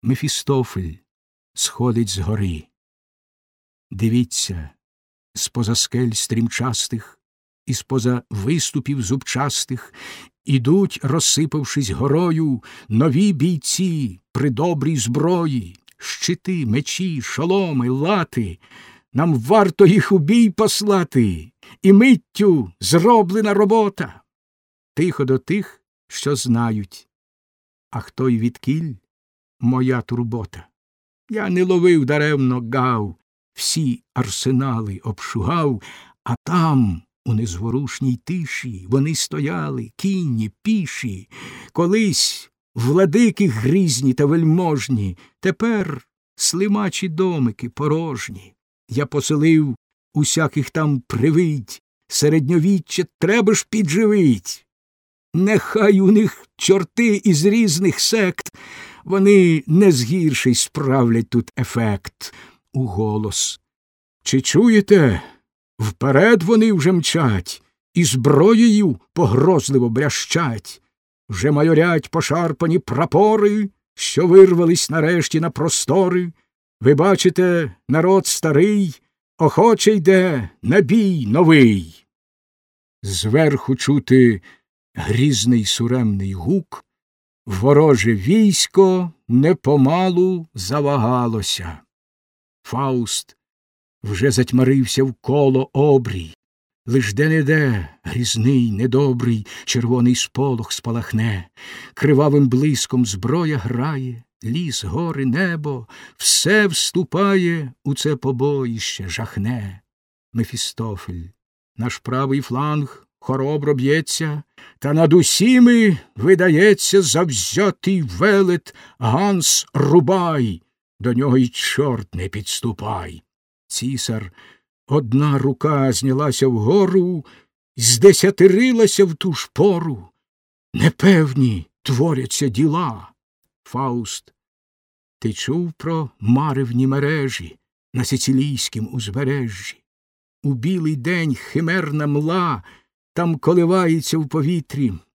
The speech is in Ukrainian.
Мефістофель сходить з гори. Дивіться, з-поза скель стрімчастих і з-поза виступів зубчастих ідуть, розсипавшись горою, нові бійці при добрій зброї, щити, мечі, шоломи, лати. Нам варто їх у бій послати, і миттю зроблена робота. Тихо до тих, що знають, а хто й відкіль — моя турбота. Я не ловив даремно гав, всі арсенали обшугав, а там, у незворушній тиші, вони стояли, кінні, піші, колись владики грізні та вельможні, тепер слимачі домики порожні. Я поселив усяких там привидь, середньовіччя треба ж підживить. Нехай у них чорти із різних сект, вони не згірший справлять тут ефект. У голос: чи чуєте? Вперед вони вже мчать, і зброєю погрозливо брящать. Вже майорять пошарпані прапори, що вирвались нарешті на простори. Ви бачите, народ старий охоче йде на бій новий. Зверху чути грізний суремний гук, вороже військо непомалу завагалося. Фауст вже затьмарився вколо обрій, лиш де-не-де грізний, недобрий червоний сполох спалахне, кривавим блиском зброя грає, ліс, гори, небо, все вступає у це побоїще, жахне. Мефістофель, наш правий фланг хоробро б'ється, та над усіми видається завзятий велет Ганс Рубай, до нього й чорт не підступай. Цісар, одна рука знялася вгору, здесятирилася в ту ж пору. Непевні творяться діла. Фауст, ти чув про маревні мережі на сицилійськім узбережжі? У білий день химерна мла там коливається в повітрі,